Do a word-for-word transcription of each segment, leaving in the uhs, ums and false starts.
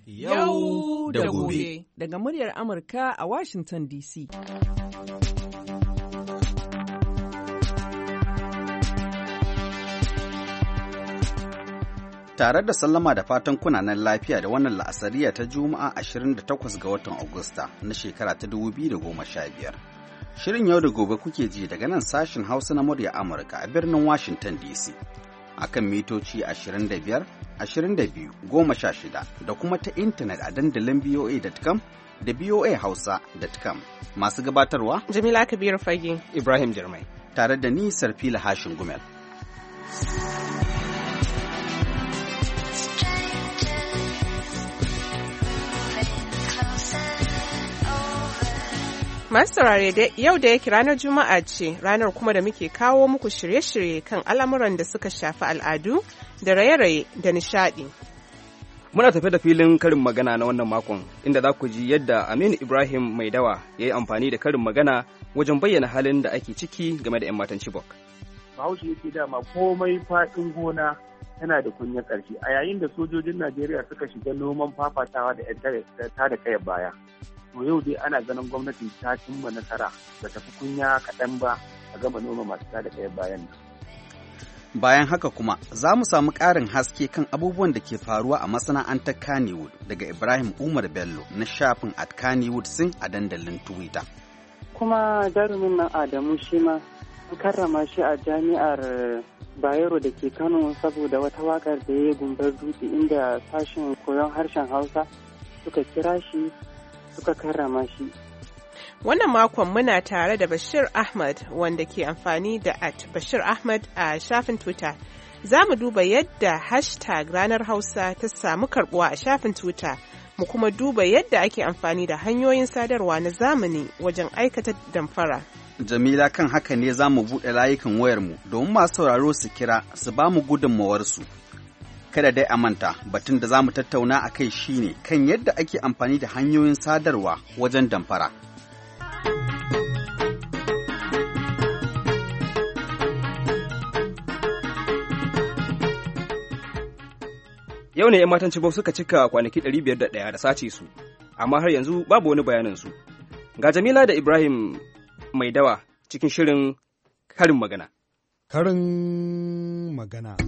Yau da gobe. Daga muryar Amurka a Washington D C. Tare da sallama da fatan kunanan lafiya da wannan la'asariya ta Juma'a ashirin da takwas ga watan Agusta na shekara ta dubu biyu da goma sha biyar. Shirin yau da gobe kuke ji daga nan sashin Hausa na murya Amurka a birnin Washington D C. Akan mitoci ashirin da biyar, ashirin da biyu, goma sha shida da kuma ta intanet a dandalin V O A dot com da V O A Hausa dot com. Masu gabatarwa Jamila Kabiru Fage, Ibrahim Jirmai, tare da ni Sarfila Hashin Gumel. Masu saurare yau da yake ranar Juma'a ce, ranar kuma da muke kawo muku shirye-shirye kan al'amuran da suka shafi al'adu da raye-raye da nishadi. Muna tafe da filin karin magana na wannan makon, inda za ku ji yadda Aminu Ibrahim Mai Dawa ya yi amfani da karin magana wajen bayyana halin da ake ciki game da 'yan matan Chibok. Bahaushe yake dama komai faɗin gona yana da kunya ƙarshe, a yayin da sojojin Najeriya suka shiga noman fafatawa da 'yan tada kayan baya. To yau dai ana ganin gwamnati ta cimma nasara ba ta fi kunya kaɗan ba a gama noma masu tada kayan bayan nan. Bayan haka kuma za mu samu ƙarin haske kan abubuwan da ke faruwa a masana'antar Kannywood daga Ibrahim Umar Bello na shafin at Kannywood Sing a dandalin Twitter. Kuma jarumin nan Adamu shi ma an karrama shi a jami'ar Bayero da ke Kano saboda wata waƙar da ya yi gumbar dutse inda sashen koyon harshen Hausa suka kira shi suka karrama shi. Wannan makon muna tare da Bashir Ahmad wanda ke amfani da at Bashir Ahmad a shafin Twitter. Za mu duba yadda hashtag ranar Hausa ta samu karbuwa a shafin Twitter, mu kuma duba yadda ake amfani da hanyoyin sadarwa na zamani wajen aikata damfara. Jamila, kan haka ne za mu buɗe layukan wayarmu domin masu sauraro su kira su ba mu gudunmawarsu. Kada dai a manta, batun da za mu tattauna a kai shine kan yadda ake amfani da hanyoyin sadarwa wajen damfara. Yau ne 'yan matan Chibok suka cika kwanaki ɗari biyar da ɗaya da sace su, amma har yanzu babu wani bayanin su. Ga Jamila da Ibrahim Mai Dawa cikin shirin karin magana. Karin magana.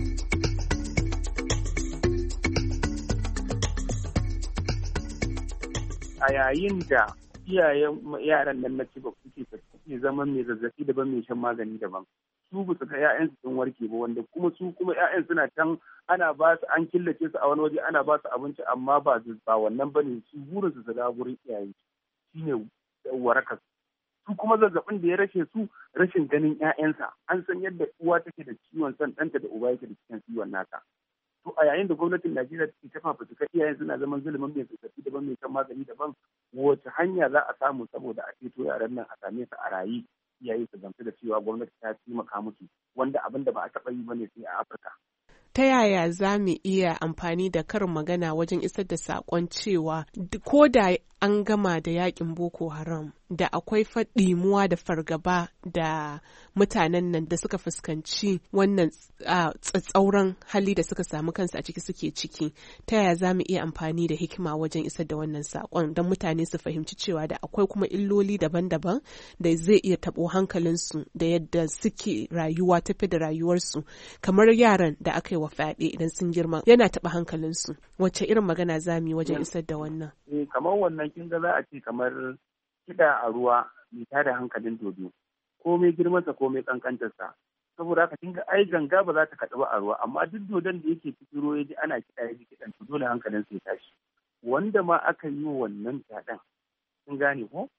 A yayin da iyayen yaran nan na Chibok suke suke zaman mai zazzafi daban mai shan magani daban, su ba su ga 'ya'yansu sun warke ba, wanda kuma su kuma 'ya'yan suna can ana ba su an killace su a wani waje ana ba su abinci amma ba ba wannan bane, su burin su ga gurin iyayen shine waraka. Su kuma zazzabin da ya rashe su rashin ganin 'ya'yansa, an san yadda uwa take da ciwon san ɗanta da uba yake da cikin ciwon nasa. To a yayin da gwamnatin Najeriya take ta fafutuka iyayen suna zaman zulumin mai zazzabi daban mai shan magani daban, wace hanya za a samu saboda a ceto yaran nan a same su a rayi, iyaye su gamsu da cewa gwamnati ta taimaka musu, wanda abin da ba a taɓa yi bane sai a Afirka. Ta yaya za mu iya amfani da karin magana wajen isar da saƙon cewa ko da an gama da yakin Boko Haram da akwai faɗimuwa da fargaba da mutanen nan da suka fuskanci wannan tsatsauran hali da suka samu kansu a ciki suke ciki, ta yaya za mu iya amfani da hikima wajen isar da wannan saƙon don mutane su fahimci cewa da akwai kuma illoli daban-daban da zai iya taɓo hankalinsu da yadda suke rayuwa tafi da rayuwarsu, kamar yaran da aka yi wa fyaɗe idan sun girma yana taɓa hankalinsu. Wacce irin magana za mu yi wajen isar da wannan? Eh, kamar wannan kin ga za a ce kamar kiɗa a ruwa mai tada hankalin dodo, komai girmansa komai kankantarsa, saboda haka kin ga ai ganga ba za ta kaɗu ba a ruwa, amma duk dodon da yake cikin ruwa ya ji ana kiɗa ya ji kiɗan to dole hankalin sai tashi. Wanda ma aka yi wa wannan fyaɗen, kin gane ko?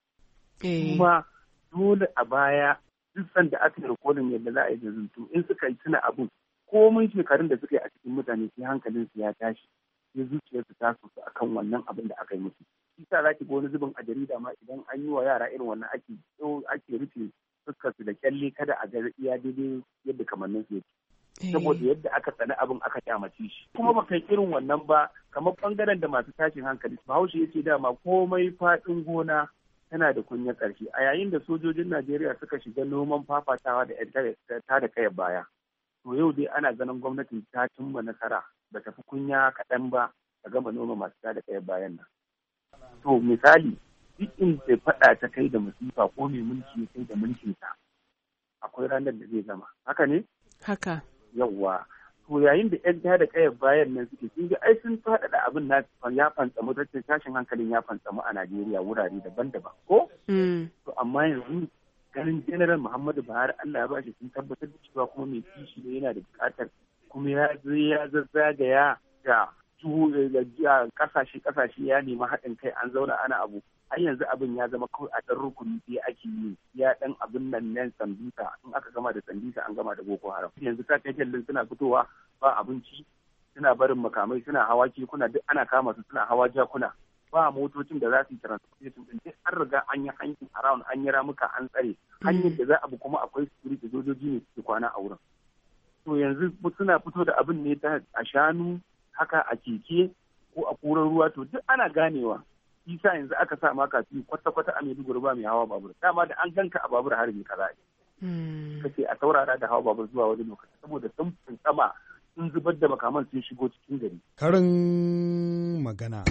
Kuma dole a baya duk sanda aka yi rikodin yadda za a yi da zuntu in suka yi tuna abun komin shekarun da suka yi a cikin mutane sai hankalin su ya tashi, sai zuciyarsu ta sosu akan wannan abin da aka yi musu. Isa za ki ga wani zubin a jarida ma idan an yi wa yara irin wannan ake ake rufe fuskar su da kyalle kada a ga iya daidai yadda kamannin su yake. Saboda yadda aka tsani abin aka kyamace shi. Kuma ba kai irin wannan ba, kamar bangaren da masu tashin hankali. Bahaushe yace dama komai faɗin gona tana da kunya ƙarshe. A yayin da sojojin Najeriya suka shiga noman fafatawa da ƴan tada kayan baya. To yau dai ana ganin gwamnati ta cimma nasara ba ta fi kunya kaɗan ba ta gama noma masu tada kayan bayan nan. To misali duk inda faɗa ta kai da musifa ko mai mulki kai da mulkinsa akwai ranar da zai zama. Haka ne? Haka. Yawwa. To yayin da ƴan tada kayan bayan nan suke sun ga ai sun faɗaɗa abin na ya fantsamu tattalin tashin hankalin ya fantsamu a Najeriya wurare daban-daban ko? To amma yanzu ganin General Muhammadu Buhari Allah ya ba shi sun tabbatar da cewa kuma mai kishi ne yana da buƙatar kuma ya zo ya zazzagaya da kasashe kasashe ya nemi haɗin kai an zauna ana abu har yanzu abin ya zama kawai a ɗan rukuni sai ake yi ya ɗan abin nan nan sambisa in aka gama da sambisa an gama da Boko Haram yanzu ta kai jallin suna fitowa ba abinci suna barin makamai suna hawa kekuna duk ana kama su suna hawa jakuna ba motocin da za su yi transportation din sai an riga an yi hankin around an yi ramuka an tsare hanyar da za a bi kuma akwai security sojoji ne suke kwana a wurin to yanzu suna fito da abin ne ta a shanu haka a keke ko a kuran ruwa to duk ana ganewa isa yanzu aka sa maka fi kwata-kwata a Maiduguri ba mai hawa babur dama da an ganka a babur har mai kaza ne kace a saurara da hawa babur zuwa wani lokaci saboda sun sama sun zubar da makaman sun shigo cikin gari karin magana.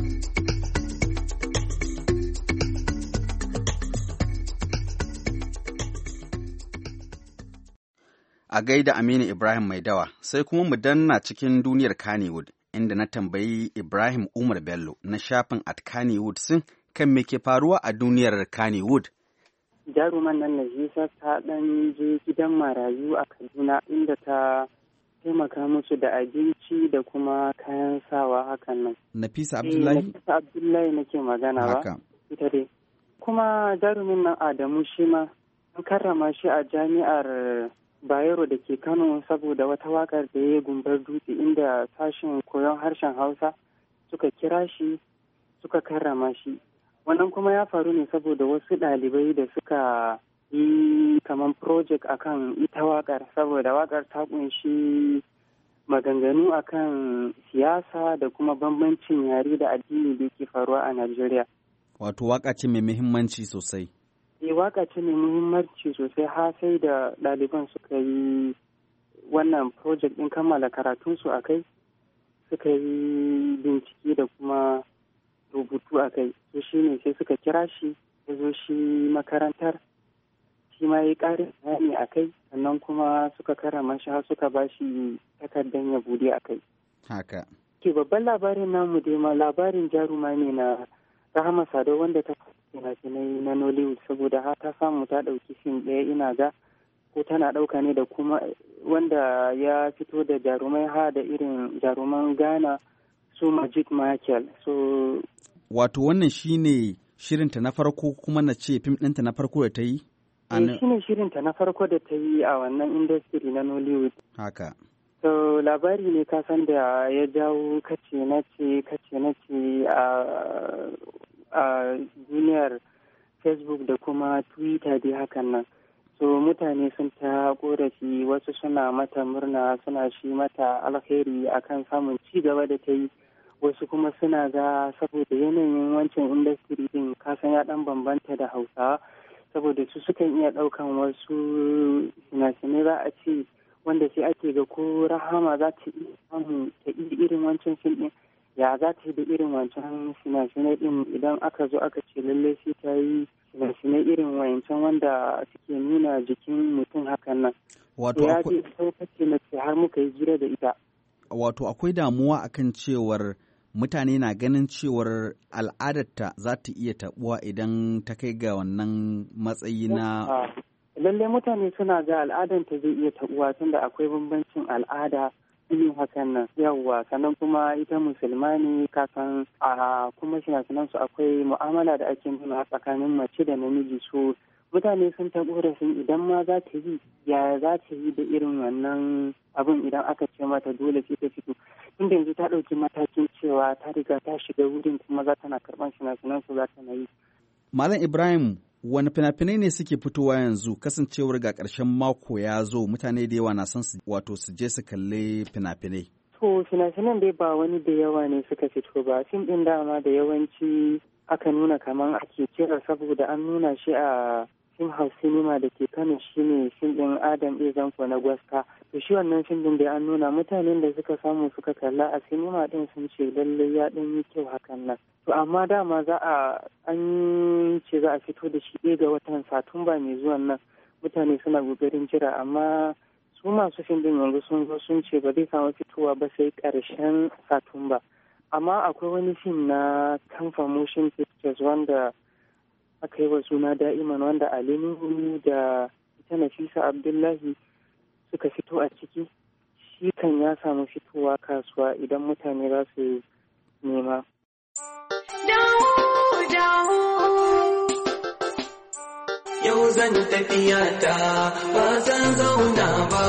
A gaida Aminu Ibrahim Maidawa, sai kuma mu danna cikin duniyar Kannywood, inda na tambayi Ibrahim Umar Bello na shafin at Kannywood sun kan me ke faruwa a duniyar Kannywood. Jaruman nan Nafisa ta ɗan je gidan marayu a Kaduna inda ta taimaka musu da abinci da kuma kayan sawa hakan nan. Nafisa Abdullahi? Nafisa Abdullahi nake magana ba. Ita dai. Kuma jarumin nan Adamu shi ma an karrama shi a jami'ar Bayero da ke Kano saboda wata wakar da ya yi gumbar dutse inda sashen koyon harshen Hausa suka kira shi suka karrama shi. Wannan kuma ya faru ne saboda wasu ɗalibai da suka yi kaman project akan ita wakar saboda wakar ta kunshi maganganu akan siyasa da kuma bambancin yare da addini da ke faruwa a Najeriya. Wato waka ce mai muhimmanci sosai. E waka ce mai muhimmanci sosai har sai da ɗaliban suka yi wannan project ɗin kammala karatunsu a kai suka yi bincike da kuma rubutu a kai to shi ne sai suka kira shi ya zo shi makarantar shi ma ya yi ƙarin bayani a kai sannan kuma suka karama shi har suka ba shi takardar ya bude a kai. Haka. Ke babban labarin namu dai ma labarin jaruma ne na Rahama Sadau wanda ta fina-finai na Nollywood saboda har ta samu ta ɗauki fim ɗaya ina ga ko tana ɗauka ne da kuma wanda ya fito da jarumai ha da irin jaruman Ghana su Majid Michael. So, wato wannan shine shirinta na farko kuma na ce fim ɗinta na farko da ta yi? Eh, shine shirinta na farko da ta yi a wannan industry na Nollywood. Haka. So labari ne kasan da ya jawo kace na ce kace na ce a duniyar Facebook da kuma Twitter dai hakan nan. So mutane sun ta korafi wasu suna mata murna suna shi mata alheri akan samun ci gaba da ta yi wasu kuma suna ga saboda yanayin wancan industry din kasan ya dan bambanta da Hausawa saboda su sukan iya daukan wasu sinasine za a ce wanda sai ake ga ko Rahama za ta iya samu ta iya irin wancan fim din ya za ta yi da irin wancan sinasine din idan aka zo aka ce lallai sai ta yi sinasine irin wancan wanda suke nuna jikin mutum hakan nan. Wato ya ce saukace na ce har muka yi jira da ita. Wato akwai damuwa akan cewar mutane na ganin cewar al'adarta za ta iya taɓuwa idan ta kai ga wannan matsayi na lalle mutane suna ga al'adanta zai iya taɓuwa tunda akwai bambancin al'ada yin hakan nan yawwa sannan kuma ita musulma ne kasan a kuma shinafinan su akwai mu'amala da ake nuna tsakanin mace da namiji so mutane sun ta korafin idan ma za ta yi yaya za ta yi da irin wannan abin idan aka ce mata dole sai ta fito tunda yanzu ta ɗauki matakin cewa ta riga ta shiga wurin kuma za tana karɓar shinafinan su za ta na yi. Malam Ibrahim wani fina-finai ne suke fitowa yanzu kasancewar ga ƙarshen mako ya zo mutane da yawa na son su wato su je su kalli fina-finai. To fina-finan dai ba wani da yawa ne suka fito ba fim ɗin dama da yawanci aka nuna kamar ake kira saboda an nuna shi a Film House Cinema da ke Kano shine fim ɗin Adam A. Zango na Gwaska. To shi wannan fim ɗin da an nuna mutanen da suka samu suka kalla a sinima ɗin sun ce lallai ya ɗan yi kyau hakan nan. To amma dama za a an ce za a fito da shi ɗaya ga watan Satumba mai zuwan nan. Mutane suna ƙoƙarin jira amma su masu fim ɗin yanzu sun zo sun ce ba zai samu fitowa ba sai ƙarshen Satumba. Amma akwai wani fim na Kamfa Motion Pictures wanda aka yi wa suna Da'iman wanda Ali Nuhu da ita Nafisa Abdullahi suka fito a ciki. Shi kan ya samu fitowa kasuwa idan mutane za su nema. Yau zan tafiya ta ba zan zauna ba.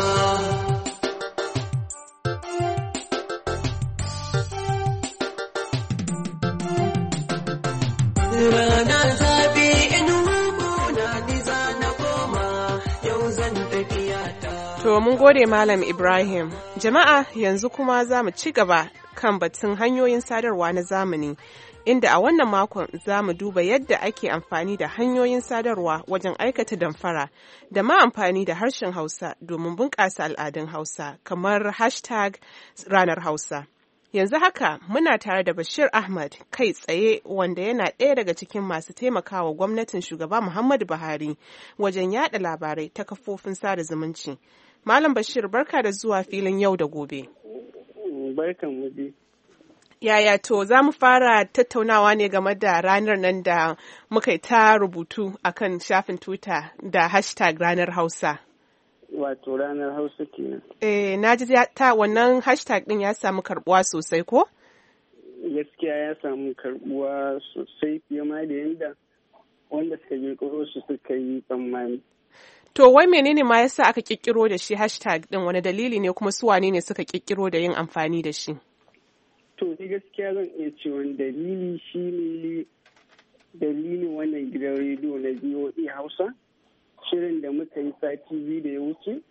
Rana zafi inuwa kuna niza na koma yau zan tafiya ta. To mun gode Malam Ibrahim. Jama'a yanzu kuma za mu ci gaba kan batun hanyoyin sadarwa na zamani. Inda a wannan makon za mu duba yadda ake amfani da hanyoyin sadarwa wajen aikata damfara da ma amfani da harshen Hausa domin bunƙasa al'adun Hausa kamar hashtag ranar Hausa. Yanzu haka muna tare da Bashir Ahmad kai tsaye wanda yana ɗaya daga cikin masu taimakawa gwamnatin shugaba Muhammadu Buhari wajen yada labarai ta kafofin sada zumunci. Malam Bashir barka da zuwa filin yau da gobe. Barkan mu dai. Yaya to za mu fara tattaunawa ne game da ranar nan da muka yi ta rubutu akan shafin Twitter da hashtag ranar Hausa. Wato ranar Hausa kenan. Eh, na ji ta wannan hashtag din ya samu karbuwa sosai ko? Gaskiya ya samu karbuwa sosai fiye ma da yadda wanda suka kirkiro su suka yi tsammani. To wai menene ma yasa aka kirkiro da shi hashtag din, wani dalili ne kuma su wane ne suka kirkiro da yin amfani da shi? To ni gaskiya zan iya cewa dalili shi ne dalilin wannan gidan rediyo na B O A Hausa, shirin da muka yi sati biyu da ya wuce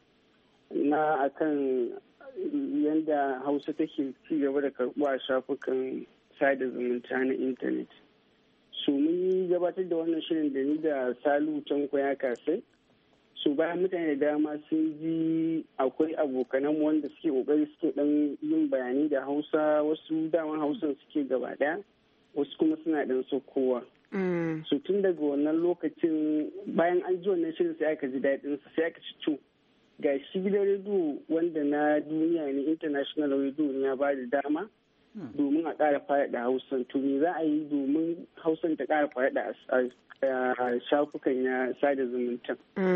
na akan yadda Hausa take ci gaba da karɓuwa a shafukan sada zumunta na intanet. Su mun yi gabatar da wannan shirin da ni da Salu Tanko ya kasai. Su bayan mutane da dama sun ji akwai abokananmu wanda suke kokari suke dan yin bayani da Hausa, wasu daman Hausan suke gaba daya, wasu kuma suna dan sokowa. So tun daga wannan lokacin bayan an ji wannan shirin sai aka ji daɗin sa sai aka ci to ga shi gidan rediyo wanda na duniya ne, international radio ya ba da dama domin a ƙara faɗaɗa Hausan. To me za a yi domin Hausan ta ƙara faɗaɗa a shafukan ya sada zumunta.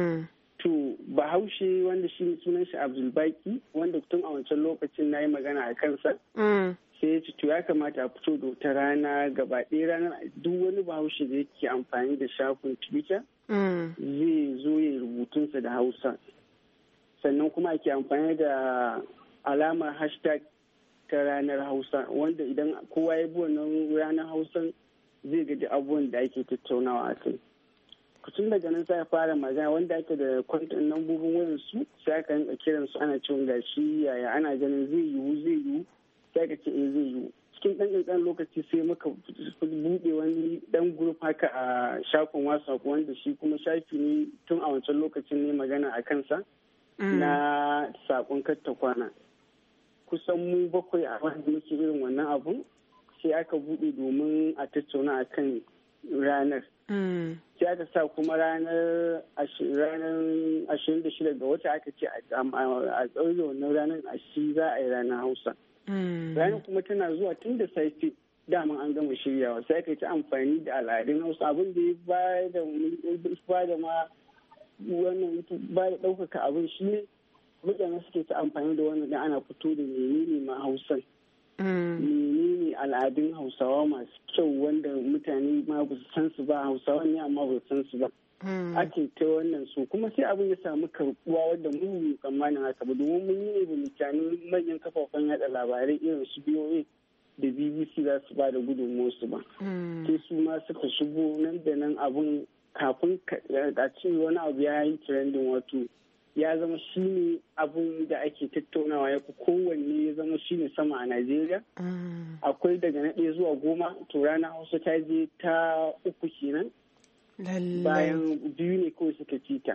To Bahaushe wanda shi sunan shi Abdulbaki wanda tun a wancan lokacin na yi magana a kansa. Sai ya ce to ya kamata a fito da wata rana gaba ɗaya ranar duk wani Bahaushe da yake amfani da shafin Twitter zai zo ya rubutunsa da Hausa. Sannan kuma ake amfani da alamar hashtag ta ranar Hausa wanda idan kowa ya bi wannan ranar Hausa zai gaji abubuwan da ake tattaunawa a kai. Tun daga nan sai fara magana wanda ake da kwantan lambobin wayan su sai aka rinka kiran su ana cewa gashi yaya ana ganin zai yiwu zai yiwu sai aka ce eh zai yiwu. Cikin ɗan ƙanƙan lokaci sai muka buɗe wani ɗan group haka a shafin WhatsApp wanda shi kuma shafi ne tun a wancan lokacin ne magana a kansa na saƙon katta kwana. Kusan mu bakwai a wanda muke irin wannan abun sai aka buɗe domin a tattauna a kan ranar. Sai aka sa kuma ranar ashirin da shida ga wata aka ce a tsaure wannan ranar a shi za a yi ranar Hausa. Ranar kuma tana zuwa tun da safe daman an gama shiryawa sai aka yi ta amfani da al'adun Hausa abin da ya ba da ma wannan ba da ɗaukaka abin shi ne mutane suke ta amfani da wannan ana fito da menene ma Hausan. Menene al'adun Hausawa masu kyau wanda mutane ma ba su san su ba, Hausawa ne amma ba su san su ba. Ake ta wannan su kuma sai abin ya samu karbuwa wanda mun yi tsammanin haka ba domin mun yi ne da mutanen manyan kafafen yada labarai irin su B O A da B B C za su ba da gudunmuwarsu ba. Sai su ma suka shigo nan da nan abin kafin a ce wani abu ya yi trending wato ya zama shi ne abin da ake tattaunawa ya fi kowanne ya zama shi ne sama a Najeriya. Akwai daga na ɗaya zuwa goma to rana Hausa ta je ta uku kenan. bayan biyu ne kawai suka ci ta.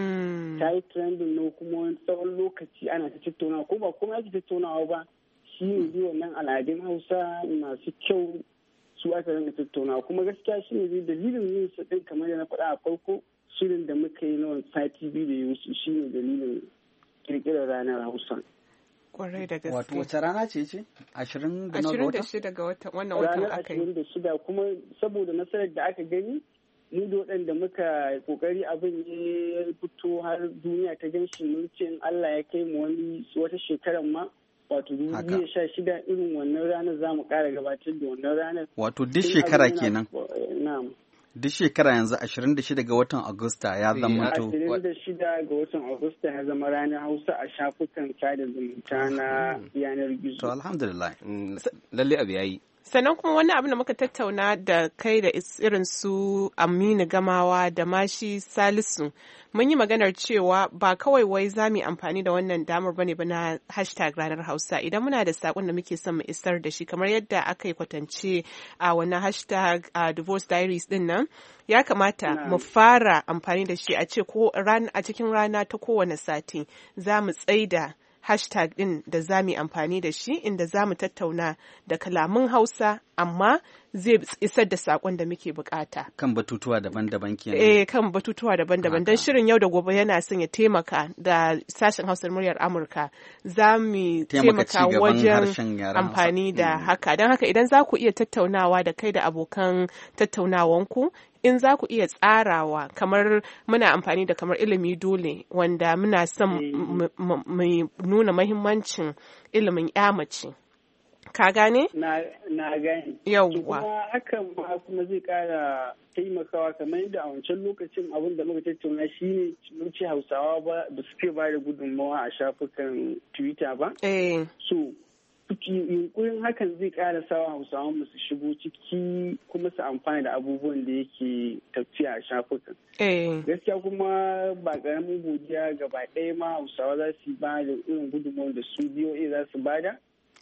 Ta yi trending ne kuma tsawon lokaci ana ta tattaunawa ko ba kuma ake tattaunawa ba shi ne zai wannan al'adun Hausa masu kyau su aka rinka tattaunawa kuma gaskiya shi ne zai dalilin yin su ɗin kamar da na faɗa a farko shirin da muka yi na wani sati biyu da ya wuce shi ne dalilin kirkirar ranar Hausa. Kwarai da gaske. Wato wace rana ce ce? Ashirin da nawa ga wata? Ashirin da shida ga wata wannan watan aka yi. Ranar ashirin da shida kuma saboda nasarar da aka gani mu da waɗanda muka kokari abin ya fito har duniya ta gan shi mun ce Allah ya kai mu wani wata shekarar ma wato dubu biyu da sha shida irin wannan ranar za mu ƙara gabatar da wannan ranar. Wato duk shekara kenan. Na'am. Duk shekara yanzu ashirin da shida ga watan Agusta ya zama to. ashirin da shida ga watan Agusta ya zama ranar Hausa a shafukan sada zumunta na yanar gizo. To alhamdulillah. Lalle abu yayi. Sannan kuma wani abu da muka tattauna da kai da irin su Aminu Gamawa da Mashi Salisu mun yi maganar cewa ba kawai wai za mu amfani da wannan damar bane ba na hashtag ranar Hausa idan muna da sakon da muke son mu isar da shi kamar yadda aka yi kwatance a wannan hashtag a Divorce Diaries din nan ya kamata mu fara amfani da shi a ce ko a cikin rana ta kowane sati za mu tsaida hashtag ɗin da za mu yi amfani da shi inda za mu tattauna da kalamun Hausa amma zai isar da saƙon da muke bukata. Kan batutuwa daban-daban kenan. Eh kan batutuwa daban-daban don shirin yau da gobe yana son ya taimaka da sashen Hausar muryar Amurka za mu taimaka wajen amfani da haka. Don haka idan za ku iya tattaunawa da kai da abokan tattaunawanku in za ku iya tsarawa kamar muna amfani da kamar ilimi dole wanda muna son mu nuna mahimmancin ilimin ya mace. Ka gane? Na, na gane. Yawwa. Kuma hakan ma kuma zai kara taimakawa kamar yadda a wancan lokacin abin da muka tattauna shi ne wuce Hausawa ba da suke ba da gudunmawa a shafukan Twitter ba. Eh. So, yunkurin hakan zai kara sawa Hausawa mu su shigo ciki kuma su amfana da abubuwan da yake tafiya a shafukan. Eh. Gaskiya kuma ba karamin godiya gaba ɗaya ma Hausawa za su ba da irin gudunmawar da su B O A za su bada.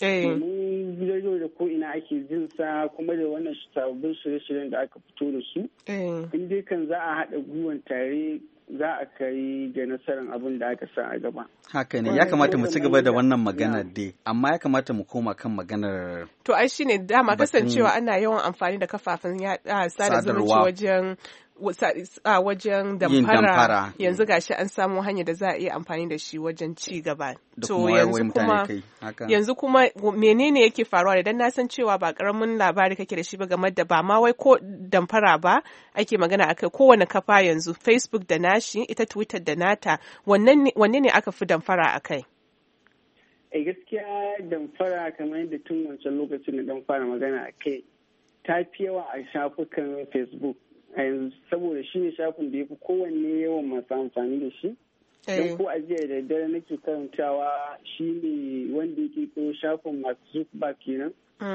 Domin gidajo da ko ina ake jin sa kuma da wannan sababbin shirye-shiryen da aka fito da su. In dai kan za a haɗa gwiwan tare za a kai ga nasarar abin da aka sa a gaba. Haka ne, ya kamata mu ci gaba da wannan maganar dai, amma ya kamata mu koma kan maganar. To ai shine dama kasancewa ana yawan amfani da kafafen sada zumunci wajen a wajen damfara yanzu gashi an samu hanyar da za a iya amfani da shi wajen ci gaba. To yanzu kuma yanzu kuma menene yake faruwa idan na san cewa ba karamin labari kake da shi ba game da ba ma wai ko damfara ba ake magana akai kowane kafa yanzu Facebook da nashi ita Twitter da nata wanne ne aka fi damfara akai? Eh gaskiya damfara kamar yadda tun wancan lokacin da dan fara magana akai ta fi yawa a shafukan Facebook. A yanzu saboda shi ne shafin da ya fi kowanne yawan masu amfani da shi. Don ko a jiya da dare nake karantawa shi ne wanda ya kirkiro shafin Mark Zuckerberg kenan.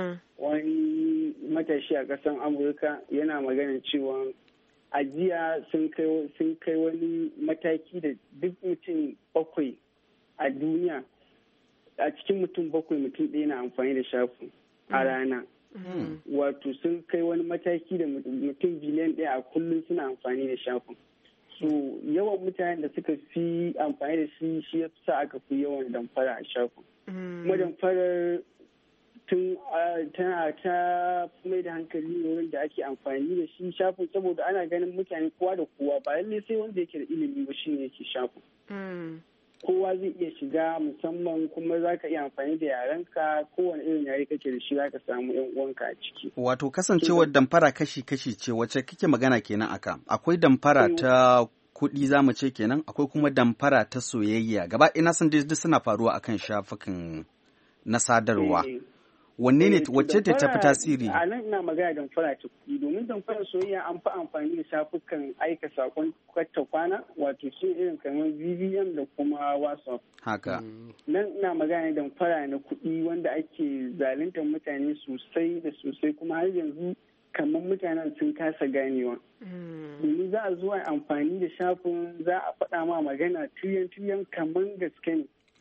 Wani matashi a ƙasar Amurka yana magana cewa a jiya sun kai wani mataki da duk mutum bakwai a duniya a cikin mutum bakwai mutum ɗaya na amfani da shafin a rana. Mm. Wato sun kai wani mataki da mutum biliyan ɗaya a kullum suna amfani da shafin. So yawan mutanen da suka fi amfani da shi shi ya sa aka fi yawan damfara a shafin. Kuma damfarar tun tana ta mai da hankali wurin da ake amfani da shi shafin saboda ana ganin mutane kowa da kowa ba lallai sai wanda yake da ilimi ba shi ne yake shafin. Kowa zai iya shiga musamman kuma za ka iya amfani da yarenka kowane irin yare kake da shi za ka samu yan uwanka a ciki. Wato kasancewar damfara kashi-kashi ce wacce kake magana kenan aka. Akwai damfara ta kuɗi za mu ce kenan akwai kuma damfara ta soyayya gaba ina san duk suna faruwa akan shafukan na sadarwa. Wanne ne wacce ta tafi tasiri? A nan ina magana damfara ta kuɗi domin damfarar soyayya an fi amfani da shafukan aika sakon kwatta kwana wato shi irin kamar V V M da kuma WhatsApp. Haka. Nan ina magana damfara na kuɗi wanda ake zaluntar mutane sosai da sosai kuma har yanzu kamar mutanen sun kasa ganewa. Domin za a zuwa amfani da shafin za a faɗa ma magana tiriyan tiriyan kamar gaske ne.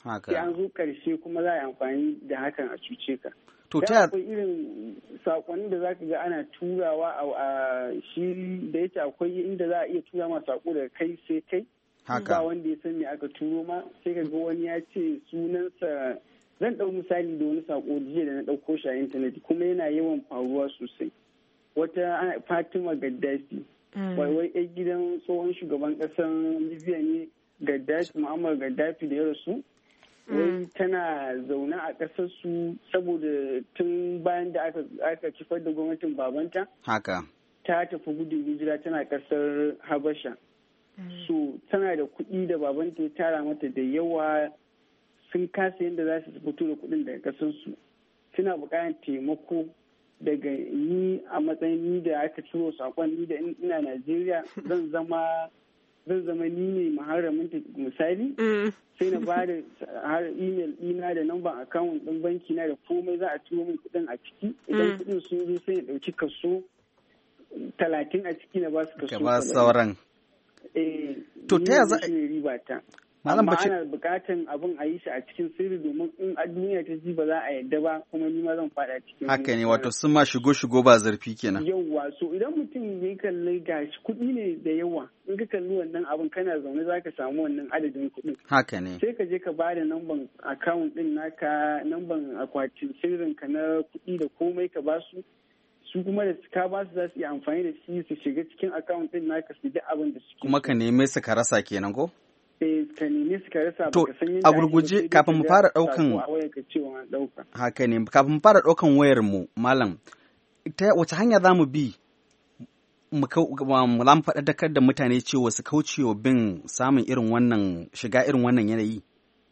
sai an zo karshe kuma za a yi amfani da hakan a cuce ka. To ta akwai irin sakonni da zaka ga ana turawa a shi da yake akwai inda za a iya tura ma sako daga kai sai kai. Ba wanda ya san me aka turo ma sai ka ga wani ya ce sunansa. Zan ɗau misali da wani sako jiya da na ɗauko shi a intanet kuma yana yawan faruwa sosai. Wata Fatima Gaddafi. Wai wai ɗan gidan tsohon shugaban ƙasar Libya ne Gaddafi, Muammar Gaddafi da ya rasu. Wai tana zaune a ƙasar su saboda tun bayan da aka kifar da gwamnatin babanta. Haka. Ta tafi gudun hijira tana ƙasar Habasha. So tana da kuɗi da babanta ya tara mata da yawa. Sun kasa yadda za su fito da kuɗin daga ƙasarsu suna buƙatar taimako daga ni a matsayin ni da aka ciro saƙon ni da ina Najeriya zan zama zan zama ni ne maharamin ta misali sai na ba da har email ɗina da namban account ɗin banki na da komai za a turo min kuɗin a ciki idan kuɗin sun zo sai na ɗauki kaso talatin a ciki na ba su kaso ba sauran eh to ta yaza riba ta Malam Amma ana bukatan abin a yi shi a cikin sirri domin in a duniya ta ji ba za a yadda ba kuma ni ma zan fada cikin haka ne wato sun ma shigo shigo ba zarfi kenan yawa so idan mutum ya kalli gashi kuɗi ne da yawa in ka kalli wannan abin kana zaune za ka samu wannan adadin kuɗin haka ne sai ka je ka bada namban account din naka namban akwatin sirrin ka na kuɗi da komai ka ba su su kuma da ka ba su za su yi amfani da shi su shiga cikin account din naka su duk abin da suke kuma ka neme su ka rasa kenan ko ka nemi suka rasa to a gurguje kafin mu fara daukan haka ne kafin mu fara daukan wayar mu malam ta wace hanya za mu bi mu mu faɗaɗar da mutane cewa su kaucewa bin samun irin wannan shiga irin wannan yanayi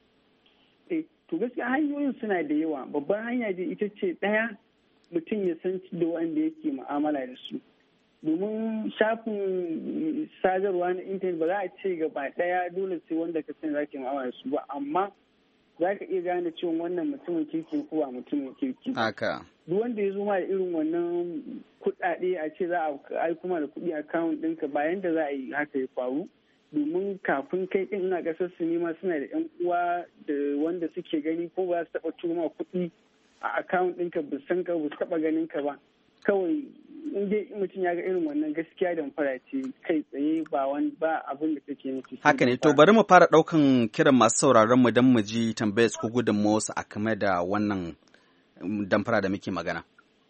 eh to gaskiya hanyoyin suna da yawa babban hanya dai ita ce ɗaya mutum ya san da wanda yake mu'amala da su domin shafin sadarwa na intanet ba za a ce gaba daya dole sai wanda ka sani zaki ma'amala su ba amma za ka iya gane cewa wannan mutumin kirki ko ba mutumin kirki haka duk wanda ya zo ma da irin wannan kuɗaɗe a ce za a ai kuma da kuɗi account ɗinka bayan da za a yi haka ya faru domin kafin kai ɗin ina ƙasar su nema suna da ƴan uwa da wanda suke gani ko ba su taɓa tuma kuɗi a account ɗinka ba san ka ba su taɓa ganin ka ba kawai in dai mutum ya ga irin wannan gaskiya da fara ce kai tsaye ba wani ba abin da kake nufi. Haka ne to bari mu fara ɗaukan kiran masu sauraron mu don mu ji tambayar ko gudunmawa su a game da wannan damfara da muke magana.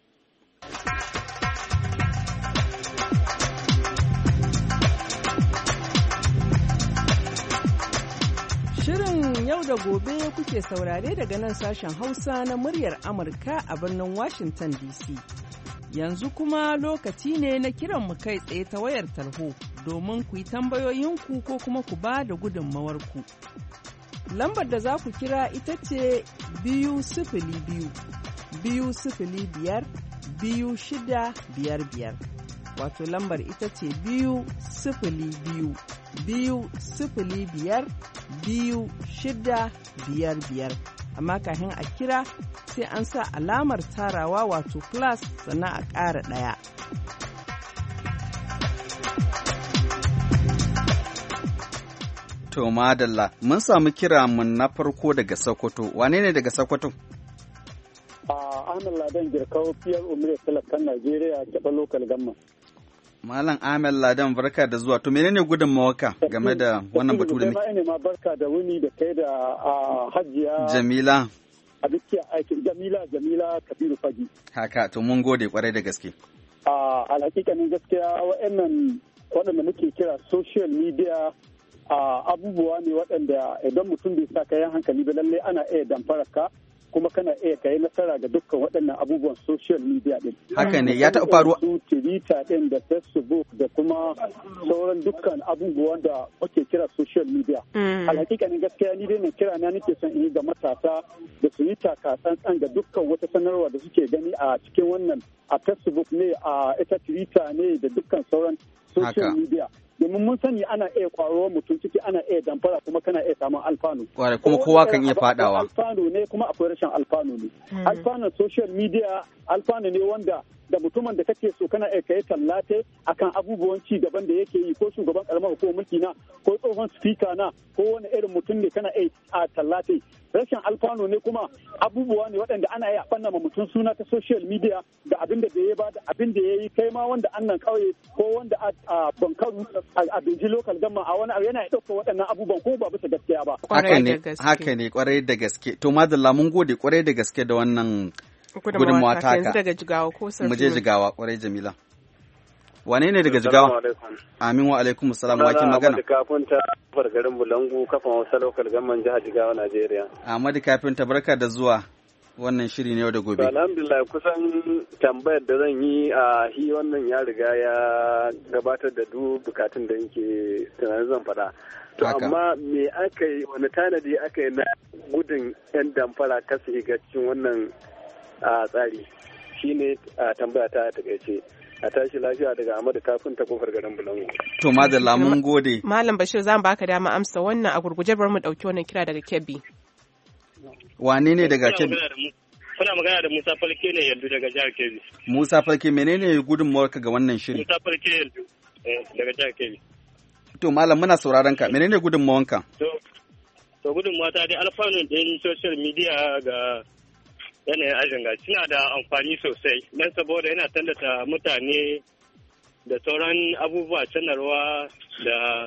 Shirin yau da gobe kuke saurare daga nan sashen Hausa na muryar Amurka a birnin Washington D C. Yanzu kuma lokaci ne na kiran mu kai tsaye ta wayar tarho domin ku yi tambayoyinku ko kuma ku ba da gudunmawarku. Lambar da za ku kira ita ce biyu sifili biyu, biyu sifili biyar, biyu shida biyar biyar. Wato lambar ita ce biyu sifili biyu, biyu sifili biyar, biyu shida biyar biyar. Amma kafin a kira sai an sa alamar tarawa wato plus sannan a ƙara ɗaya. To madalla mun samu kira mun na farko daga Sokoto. Wane ne daga Sokoto? Ahmed Ladan Girkawo Piyar Umar Talakan Najeriya Jaba Local Gamma. Malam Ahmed Ladan barka da zuwa. To menene gudunmawarka game da wannan batu da muke? Ne ma barka da wuni da kai da Hajiya Jamila. A dukiya aikin Jamila Jamila Kabiru Fagi. Haka to mun gode kwarai da gaske. A alhakikanin gaskiya waɗannan waɗanda muke kira social media abubuwa ne waɗanda idan mutum bai sa kayan hankali ba lallai ana iya damfara ka kuma kana iya kai nasara ga dukkan waɗannan abubuwan social media din. Haka ne ya taɓa faruwa. Su Twitter din da Facebook da kuma sauran dukkan abubuwan da ake kira social media. Alhakikanin gaskiya ni dai na kira na nake son in yi ga matasa da su yi taka tsantsan ga dukkan wata sanarwa da suke gani a cikin wannan a Facebook ne a ita Twitter ne da dukkan sauran social media. Domin mun sani ana iya kwaro mutum ciki ana iya damfara kuma kana iya samun alfanu. Kware kuma kowa kan iya fadawa. Alfanu ne kuma akwai rashin alfanu ne. Alfanun social media alfanu ne wanda da mutumin da kake so kana iya kai tallate akan abubuwan ci gaban da yake yi ko shugaban karamar hukumar mulki na ko tsohon speaker na ko wani irin mutum ne kana iya a tallate. Rashin alfano ne kuma abubuwa ne waɗanda ana iya fanna ma mutum suna ta social media da abin da bai ba da abin da ya yi kai ma wanda annan kauye ko wanda a bankaru a binji local government a wani yana ɗauka waɗannan abubuwan ko ba bisa gaskiya ba. Haka ne haka ne kwarai da gaske. To madalla mun gode kwarai da gaske da wannan gudunmawa ta haka. daga Jigawa ko Sarfi. Mu je Jigawa kwarai Jamila. Wane ne daga Jigawa? Amin wa alaikum salam wa kin magana. Ahmadu Kafinta garin Bulangu kafin Hausa Local Government jihar Jigawa Najeriya. Ahmadu Kafinta barka da zuwa wannan shiri ne yau da gobe. Alhamdulillah kusan tambayar da zan yi a hi wannan ya riga ya gabatar da duk bukatun da yake tunanin zan faɗa. To amma me aka yi wani tanadi aka yi na gudun 'yan damfara ta su shiga cikin wannan tsari shine tambaya ta takaice. A tashi lafiya daga Ahmadu Kafin ta kofar garin Bulangu. To madalla mun gode. Malam Bashir zan baka dama amsa wannan a gurguje bar mu dauki wannan kira daga Kebbi. Wane ne daga Kebbi? Kuna magana da Musa Falke ne yanzu daga jihar Kebbi. Musa Falke menene gudunmawarka ga wannan shiri? Musa Falke yanzu daga jihar Kebbi. To malam muna sauraron ka. Menene gudunmawanka? To to gudunmawa ta dai alfanun din social media ga yanayin ajinga suna da amfani sosai don saboda yana tallata mutane da sauran abubuwa sanarwa da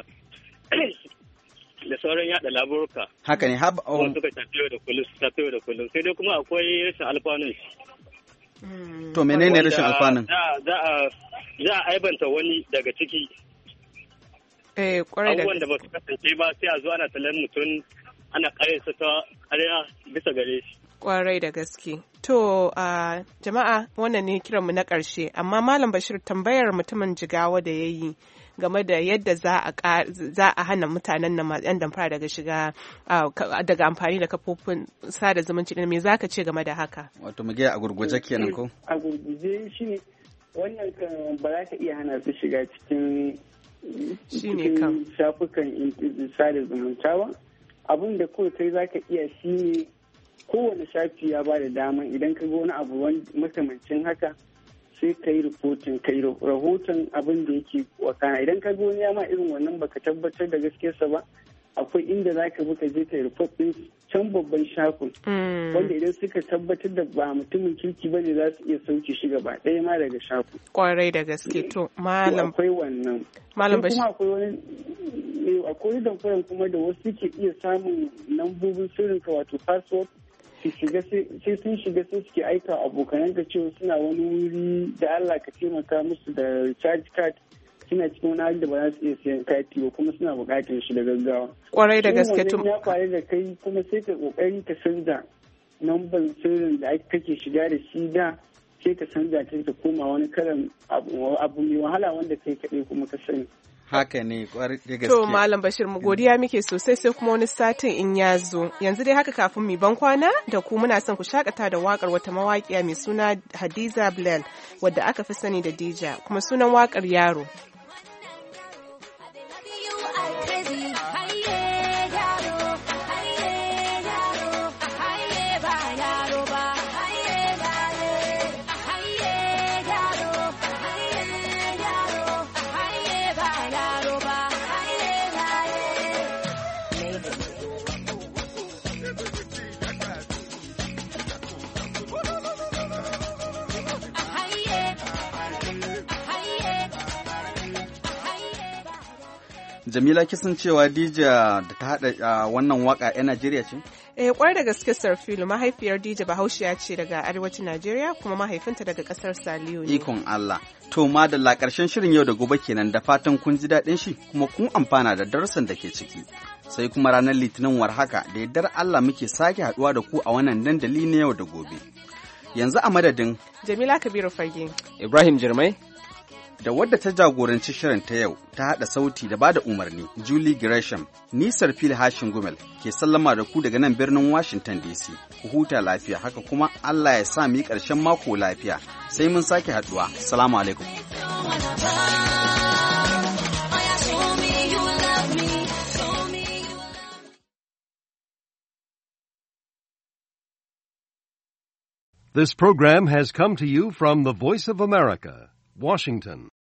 da sauran yada labaruka. Haka ne haba oh. suka tafiyo da kullum tafiyo da kullum sai dai kuma akwai rashin alfanun. To menene rashin alfanun? Za a za a aibanta wani daga ciki. Eh kwarai da abubuwan da ba su kasance ba sai a zo ana tallan mutum ana kare su ta ƙarya bisa gare shi. Kwarai da gaske. To, uh, jama'a wannan ne kiranmu na ƙarshe, amma Malam Bashir tambayar mutumin Jigawa da ya yi game da yadda za a, za a hana mutanen nan yan damfara daga shiga uh, daga amfani da kafofin sada zumunci me za ka ce game da haka? Wato muge a gurguje kenan ko? A gurguje shi ne wannan kan ba za ka iya hana su shiga cikin cikin shafukan sada zumunta ba. Abin da kawai kai za ka iya shi ne kowane shafi ya ba da dama idan ka ga wani abu makamancin haka sai ka yi rahoton ka yi rahoton abin da yake wakana idan ka ga wani ya ma irin wannan baka tabbatar da gaskiyarsa ba akwai inda za ka bi ka je ka yi report din can babban shafin wanda idan suka tabbatar da ba mutumin kirki ba ne za su iya sauke shi gaba ɗaya ma daga shafin. Kwarai da gaske to malam. Akwai wannan. Malam Bashir. Kuma akwai wani akwai damfaran kuma da wasu ke iya samun lambobin sirrinka wato password su shiga sai sun shiga sai suke aika abokanan ka cewa suna wani wuri da Allah ka taimaka musu da recharge card suna cikin wani hali da ba za su iya siyan kati ba kuma suna buƙatar shi da gaggawa. Kwarai da gaske tun. Ya faru da kai kuma sai ka kokari ka canza lambar sirrin da kake shiga da shi da sai ka canza ta ta koma wani kalan abu mai wahala wanda kai kaɗai kuma ka sani. Haka ne kwarai da gaske. To Malam Bashir mu godiya muke sosai sai kuma wani satin in ya zo. Yanzu dai haka kafin mu ban kwana da ku muna son ku shakata da wakar wata mawaƙiya mai suna Hadiza Bilal wadda aka fi sani da Dija kuma sunan wakar Yaro. Jamila kisan cewa Dija da ta haɗa wannan waka 'yan Najeriya ce? Eh kwai da gaske Sarfilu mahaifiyar Dija Bahaushiya ce daga arewacin Najeriya kuma mahaifinta daga kasar Saliyo ne. Ikon Allah. To madalla ƙarshen shirin yau da gobe kenan da fatan kun ji daɗin shi kuma kun amfana da darussan da ke ciki. Sai kuma ranar Litinin war haka da yardar Allah muke sake haɗuwa da ku a wannan dandali na yau da gobe. Yanzu a madadin Jamila Kabiru Fage, Ibrahim Jirmai, da wadda ta jagoranci shirin ta yau ta haɗa sauti da bada umarni Julie Gresham, nisar fil hashin gumel ke sallama da ku daga nan birnin Washington D C. Ku huta lafiya haka kuma Allah ya sa mu yi ƙarshen mako lafiya. Sai mun sake haɗuwa. Assalamu alaikum. This program has come to you from the Voice of America, Washington.